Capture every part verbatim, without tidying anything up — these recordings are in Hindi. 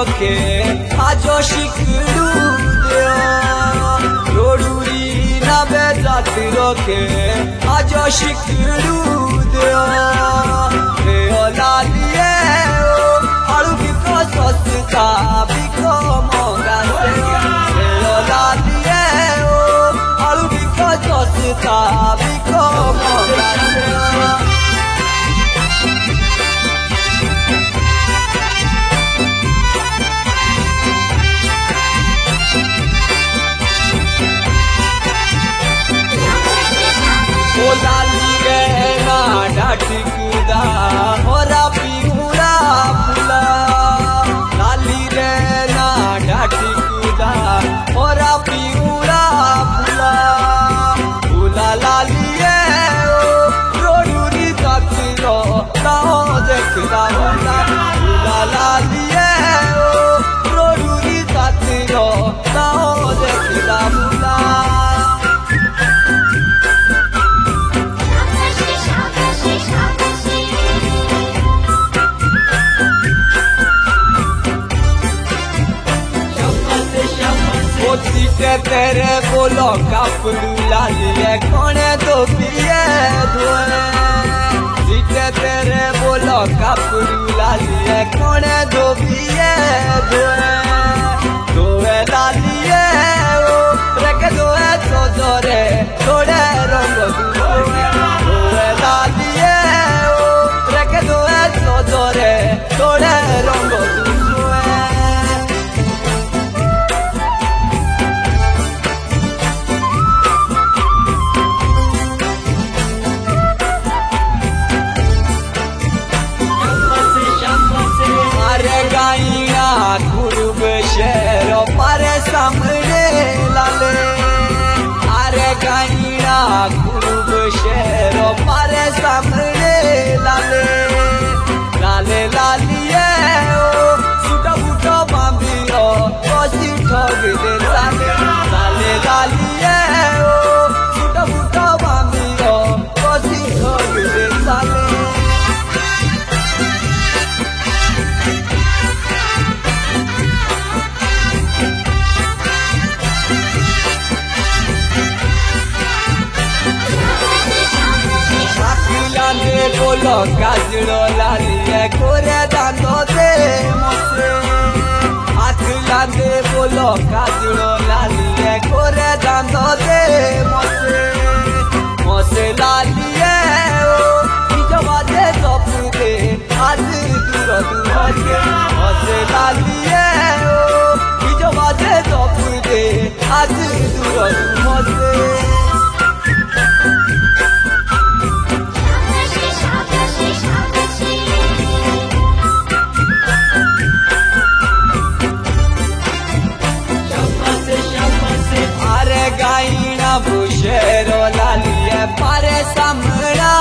roke ajo shikru deo roduri na bezat roke ajo shikru deo deo laliye o alu biko sosta biko monga deo laliye o alu biko sosta biko monga टिकुदा होरा पिहुरा फुला लाली रे ना टिकुदा होरा पिहुरा फुला फुला लाली ए ओ रोडुरी तकरो ताओ देखदा होला फुला लाली ए ओ रोडुरी तकरो ताओ देखदा होला तेरे बोलो कपड़ू लालिए कोने तो पिए धोए सीटे तेरे बोलो कपड़ू लालिए कोने तो पिए धोए धोए लालिए ओ रख धोए तो जोरे थोड़े रंग धोए धोए लालिए ओ रख धोए तो जोरे थोड़े रंग शेरो पारे सामने लाले अरे गाइना खूब शेरो पारे सामने लाले लाले लालिए ओ सुटा बुटा बांबियो कोसी ठग दे लाले लाले लालिए ओ सुटा बुटा बांबियो कोसी ठग दे लाले बोलो काजड़ो लालिए कोरे दांतो दे मोसे हाथ लांदे बोलो काजड़ो लालिए कोरे दांतो दे मोसे मोसे लालिए ओ निज बाजे सब दे आज दूर दूर के मोसे लालिए ओ निज बाजे सब दे आज दूर दूर से गाइना बुशेरो लालिए पारे सामना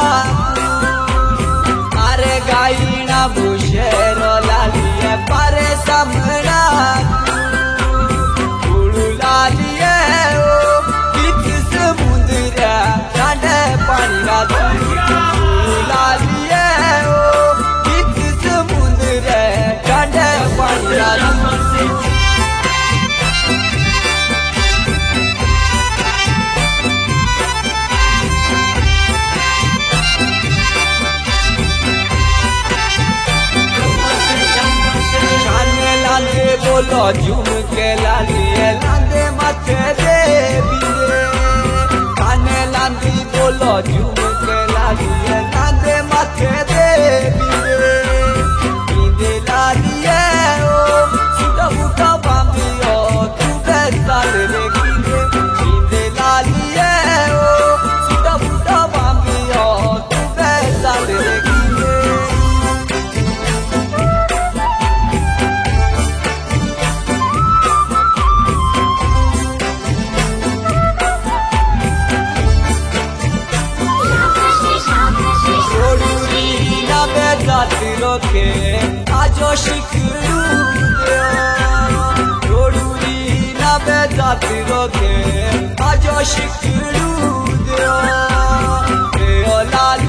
अरे गाइना बुशेरो लालिए पारे सामना उड़ू लालिए ओ बीच समुद्र ठंडे पानी का उड़ू लालिए ओ बीच समुद्र ठंडे पानी का बोलो झूम के लालिए लांदे माथे दे बिंदे काने लांदी बोलो झूम के लालिए लांदे माथे दे बिंदे बिंदे लालिए ओ सुटा बुटा बांबियो तू बेसाल रे बिंदे बिंदे लालिए ओ सुटा बुटा बांबियो तू बेसाल रे roke ajo shikru deo roduri na bezat roke ajo shikru deo deo la